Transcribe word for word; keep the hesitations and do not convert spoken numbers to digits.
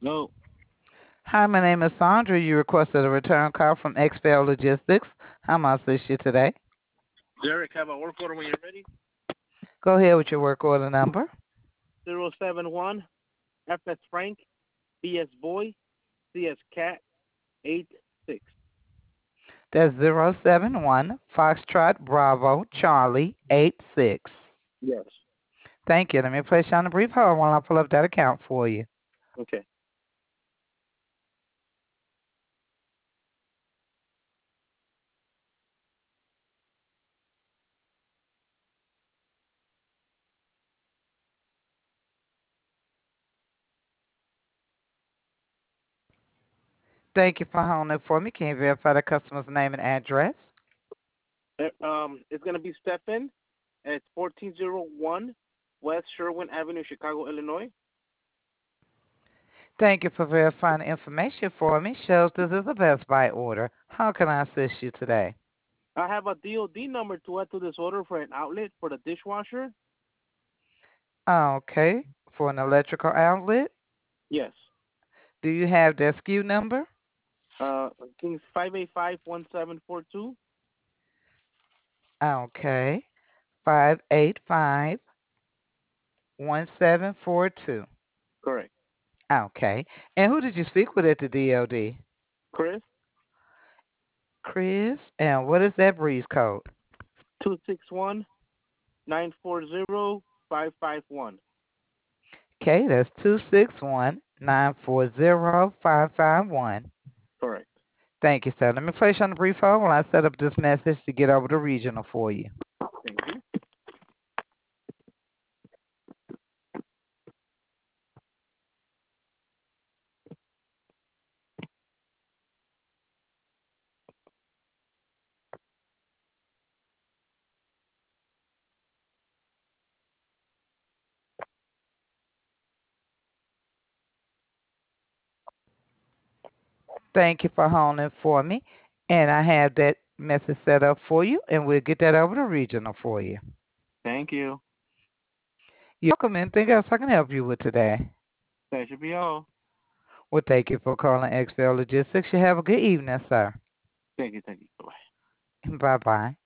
No, Hi, my name is Sandra. You requested a return call from X P L Logistics. How may I assist you today? Derek, have a work order when you're ready. Go ahead with your work order number. Zero seven one F S Frank, B S Boy, C S Cat, eight six. That's zero seven one Foxtrot Bravo Charlie eight six. Yes. Thank you. Let me place you on a brief hold while I pull up that account for you. Okay. Thank you for holding it for me. Can you verify the customer's name and address? Uh, Um, it's gonna be Stephen. And it's fourteen zero one West Sherwin Avenue, Chicago, Illinois. Thank you for verifying the information for me. Shows this is a Best Buy order. How can I assist you today? I have a D O D number to add to this order for an outlet for the dishwasher. Okay. For an electrical outlet, Yes. do you have the S K U number? Uh, I think it's five eight five one seven four two. Okay. Five eight five one seven four two. Correct. Okay. And who did you speak with at the D O D? Chris, Chris. And what is that breeze code? two six one nine four zero five five one. Okay, that's two six one nine four zero five five one. Correct. Thank you, sir. Let me place you on the brief hold while I set up this message to get over to regional for you. Thank you. Thank you for holding for me. And I have that message set up for you, and we'll get that over to regional for you. Thank you. You're welcome. Anything else I can help you with today? That should be all. Well, thank you for calling X P L Logistics. You have a good evening, sir. Thank you. Thank you. Bye. Bye bye.